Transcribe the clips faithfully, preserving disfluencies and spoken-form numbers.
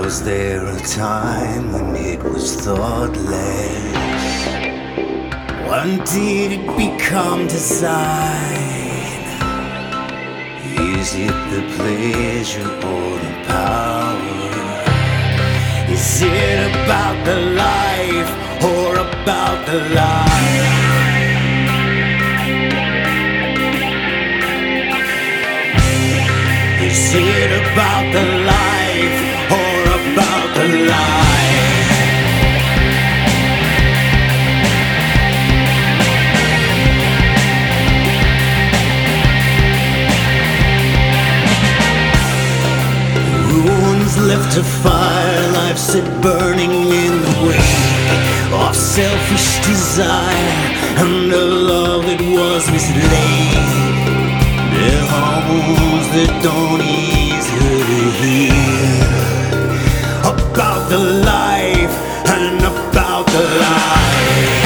Was there a time when it was thoughtless? When did it become design? Is it the pleasure or the power? Is it about the life or about the life? Is it about the life or about the life? Ruins left to fire, life set burning in the wake of selfish desire and a love that was mislaid. There are wounds that don't easily heal. About the life and about the life.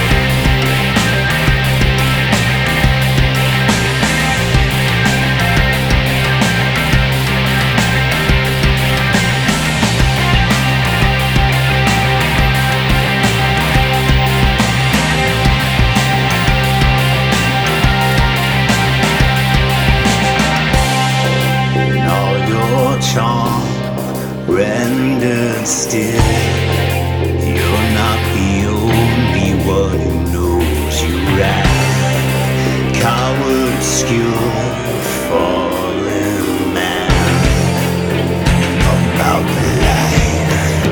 Charm rendered still. You're not the only one who knows you're right. Coward, obscure, fallen man. About the life.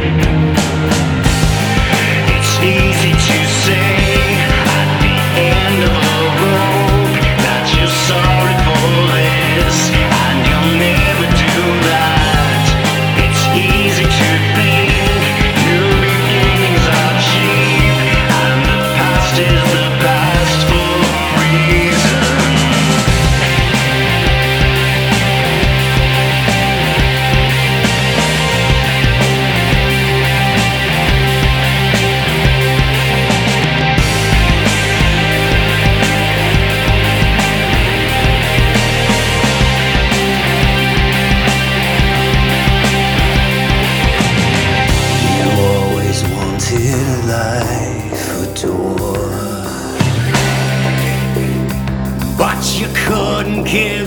It's easy to say at the end of a road that you're sorry for this and you'll never do that. It's easy to think new beginnings are cheap and the past is the past for a reason. Life adore, but you couldn't give